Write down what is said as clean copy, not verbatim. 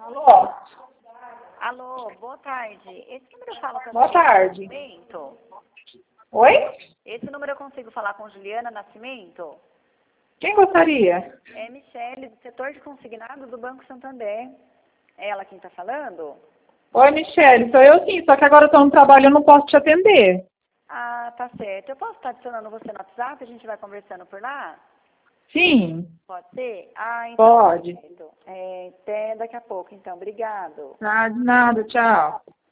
Alô? Alô, boa tarde. Esse número eu falo com a Boa Juliana tarde. Nascimento? Oi? Esse número eu consigo falar com Juliana Nascimento? Quem gostaria? É Michele, do setor de consignado do Banco Santander. É ela quem está falando? Oi, Michele, sou eu sim, só que agora eu estou no trabalho e eu não posso te atender. Ah, tá certo. Eu posso estar adicionando você no WhatsApp? A gente vai conversando por lá? Sim, Pode ser? Ah, então. pode. Perfeito. Até daqui a pouco, então. Obrigado. Nada, nada, tchau.